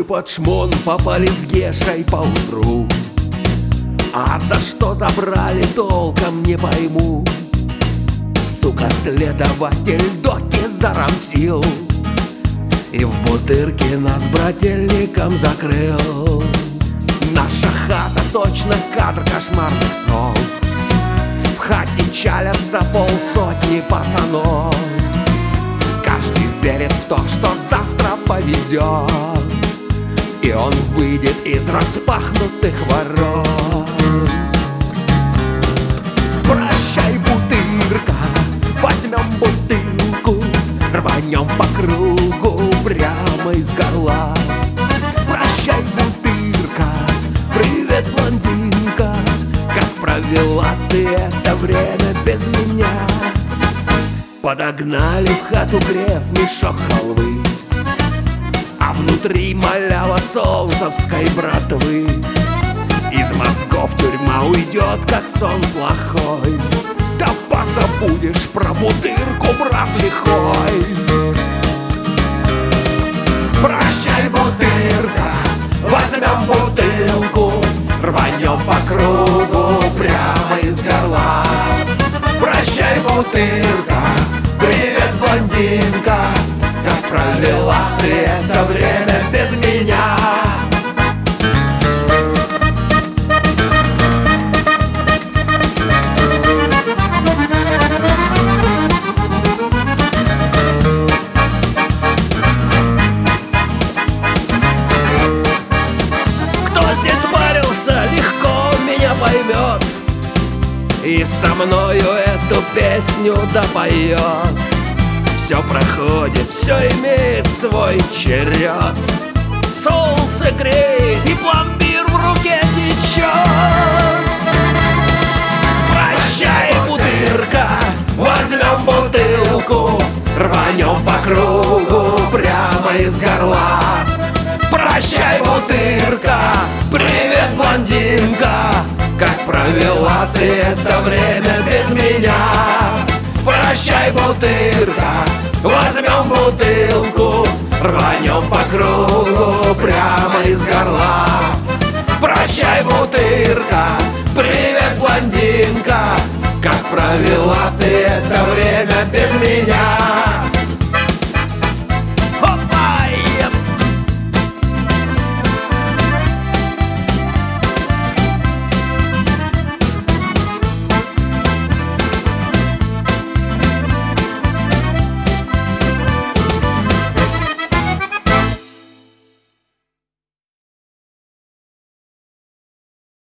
мы под шмон попали с Гешей поутру. А за что забрали, толком не пойму. Сука, следователь доки зарамсил и в бутырке нас брательником закрыл. Наша хата точно кадр кошмарных снов. В хате чалятся полсотни пацанов. Каждый верит в то, что завтра повезет, и он выйдет из распахнутых ворот. Прощай, бутырка, возьмем бутылку, рванем по кругу прямо из горла. Прощай, бутырка, привет, блондинка, как провела ты это время без меня? Подогнали в хату греф мешок халвы, а внутри малява солнцевской братвы. Из мозгов тюрьма уйдет, как сон плохой. Да позабудешь про бутырку, брат лихой. Прощай, бутырка, возьмем бутылку, рванем по кругу прямо из горла. Прощай, бутырка, привет, блондинка, как провела ты это время без меня? Кто здесь парился, легко меня поймет и со мною эту песню допоет. Все проходит, все имеет свой черед. Солнце греет и пломбир в руке течет. Прощай, бутырка, возьмем бутылку, рванем по кругу прямо из горла. Прощай, бутырка, привет, блондинка, как провела ты это время без меня? Прощай, бутырка, возьмем бутылку, рванем по кругу прямо из горла. Прощай, бутырка, привет, блондинка, как провела ты это время без меня?